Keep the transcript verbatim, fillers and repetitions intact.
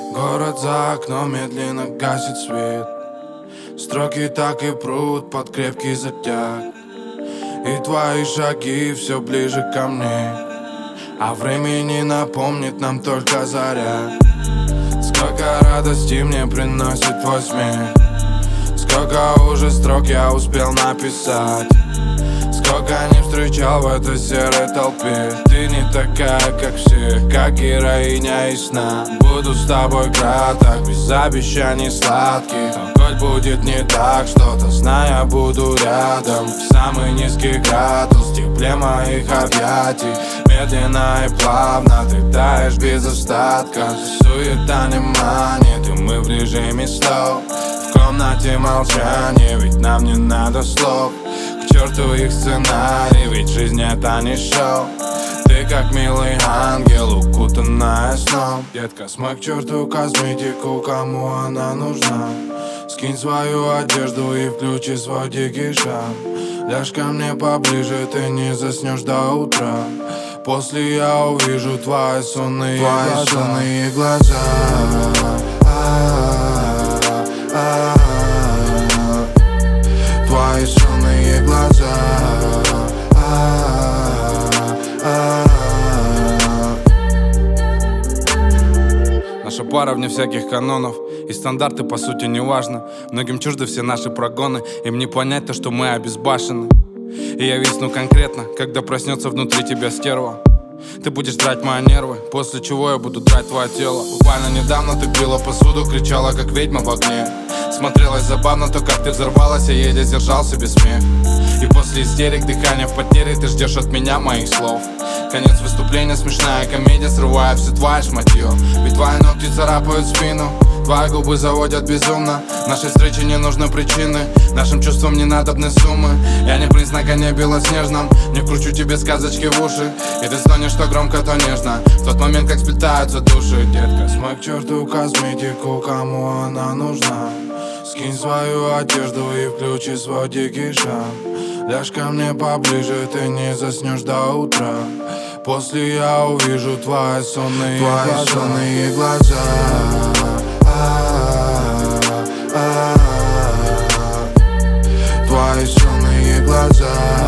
Город за окном медленно гасит свет. Строки так и прут под крепкий затяг. И твои шаги все ближе ко мне, а времени напомнит нам только заря. Сколько радости мне приносит твой смех, сколько уже строк я успел написать, сколько не встречал в этой серой толпе. Ты не такая, как все, как героиня из сна. Буду с тобой краток, без обещаний сладких. Но хоть будет не так что-то, знай, я буду рядом. В самый низкий градус, в тепле моих объятий. Медленно и плавно ты таешь без остатка. Суета не манит, и мы в режиме слов. В комнате молчание, ведь нам не надо слов. К черту их сценарий, ведь жизнь это не шоу. Ты как милый ангел, укутанная сном. Детка, смой к черту косметику, кому она нужна. Скинь свою одежду и включи свой дикий шаг. Ляжь ко мне поближе, ты не заснешь до утра. После я увижу твои сонные твои глаза, сонные глаза. Твои сонные глаза. Наша пара вне всяких канонов, и стандарты по сути не важно. Многим чужды все наши прогоны, им не понять то, что мы обезбашены. И я висну конкретно, когда проснется внутри тебя стерва. Ты будешь драть мои нервы, после чего я буду драть твое тело. Буквально недавно ты пила посуду, кричала как ведьма в огне. Смотрелось забавно то, как ты взорвалась, я еле сдержал себе смех. И после истерик, дыхания в потере, ты ждешь от меня моих слов. Конец выступления, смешная комедия, срывая все твое шматье. Ведь твои ногти царапают спину, твои губы заводят безумно. Нашей встрече не нужны причины, нашим чувствам не надобны суммы. Я не принц на коне белоснежном, не кручу тебе сказочки в уши. И ты стонешь то громко, то нежно, в тот момент, как сплетаются души. Детка, смой к черту косметику, кому она нужна. Скинь свою одежду и включи свой дикий шаг. Ляжь ко мне поближе, ты не заснешь до утра. После я увижу твои сонные твои глаза. Сонные глаза. Твои сонные глаза.